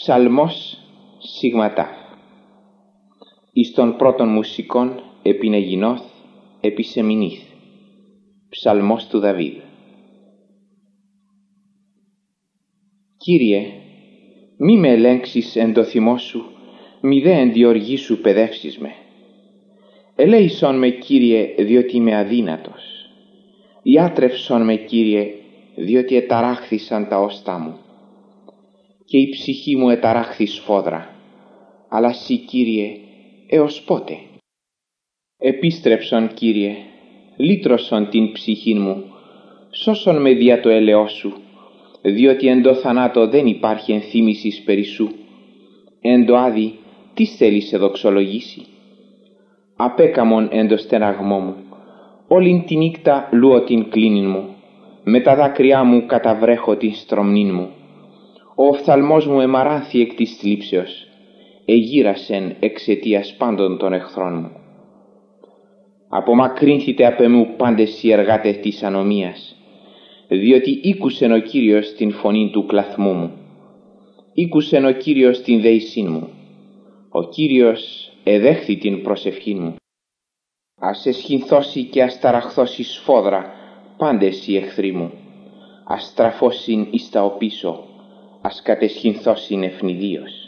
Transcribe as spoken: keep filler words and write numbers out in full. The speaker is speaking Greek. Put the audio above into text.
Ψαλμός σιγματάφ. Εις των πρώτων μουσικών επινεγινώθ επισεμινήθ. Ψαλμός του Δαβίδ. Κύριε, μη με ελέγξεις εν το θυμό σου, μη δε εν τη οργή σου παιδεύσεις με. Ελέησον με, Κύριε, διότι είμαι αδύνατος. Ιάτρευσον με, Κύριε, διότι εταράχθησαν τα οστά μου. Και η ψυχή μου εταράχθη σφόδρα, αλλά σύ, Κύριε, έως πότε? Επίστρεψον, Κύριε, λύτρωσον την ψυχή μου, σώσον με δια το έλεος σου, διότι εν το θανάτο δεν υπάρχει ενθύμησης περί σου. Εν το άδει τι θέλει σε δοξολογήσει? Απέκαμον εν το στεναγμό μου, όλην τη νύκτα λούω την κλίνην μου, με τα δάκρυά μου καταβρέχω την στρομνήν μου. Ο οφθαλμός μου εμαράνθη εκ της θλίψεως, εγύρασεν εξαιτίας πάντων των εχθρών μου. Απομακρύνθητε απ' εμού πάντες οι εργάτες της ανομίας, διότι ήκουσεν ο Κύριος την φωνή του κλαθμού μου. Ήκουσεν ο Κύριος την δεησήν μου. Ο Κύριος εδέχθη την προσευχή μου. Ας εσχυνθώσει και ας ταραχθώσει σφόδρα πάντες οι εχθροί μου. Ας στραφώσιν εις τα οπίσω, ας κατεσχυνθώσιν ευνηδίως.